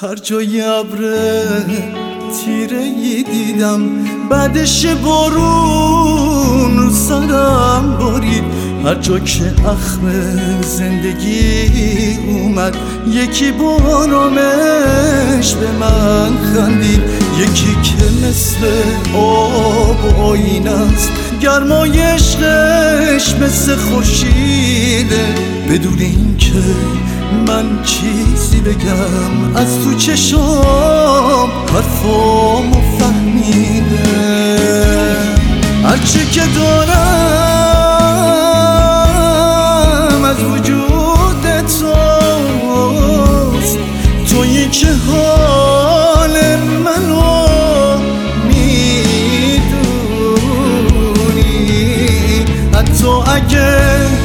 هر جای ابر تیره‌ای دیدم، بعدش بارون رو سرم بارید. هر جا که اخم زندگی اومد، یکی با آرامش به من خندید. یکی که مثل آب و آینه است، گرمای عشقش مثل خورشیده. بدون اینکه من چیزی بگم، از تو چشام حرفامو فهمیده. هرچی که دارم از وجود توست، تویی که حال منو میدونی. حتی اگه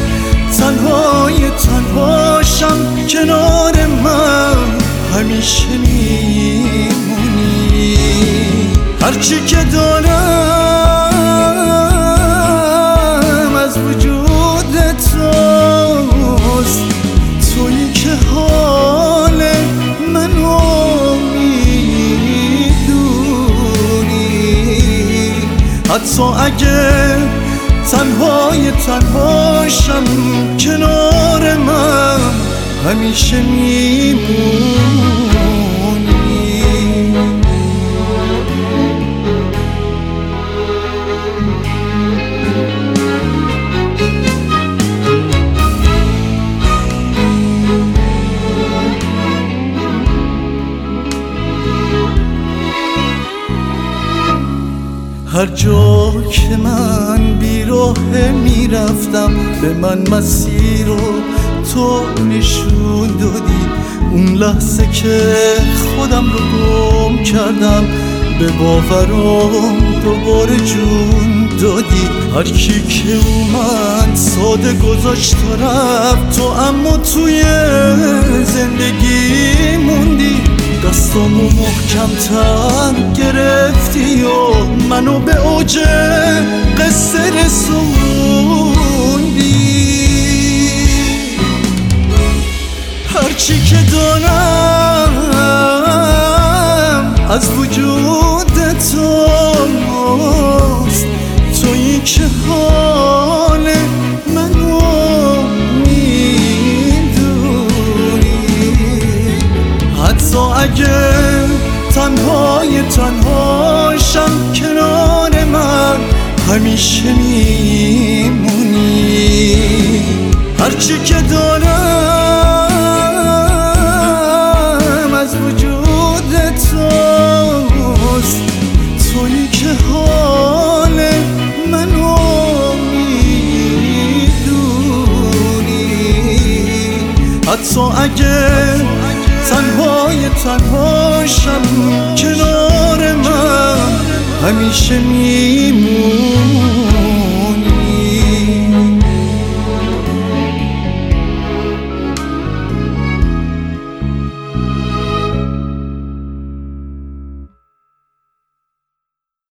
تنهاشم، کنار من همیشه میمونی. هرچی که دارم از وجود توست، تویی که حال منو میدونی. حتی اگه تنهاشم، کنار من همیشه میمونی. هر جا که من بیراه میرفتم، به من مسیر رو تو نشون دادی. اون لحظه که خودم رو گم کردم، به باورم دوباره جون دادی. هر کی که اومد ساده گذاشت و رفت، تو اما توی زندگی موندی. دستامو محکم‌تر گرفتی و منو به اوج قصه رسوندی. هرچی که دارم از وجود توست، تویی که حال منو حتی اگه تنهاشم، کنار من همیشه میمونی. هرچی که دارم از وجود توست، تویی که حال منو میدونی. حتی اگه تنهاشم، کنار من همیشه میمونی.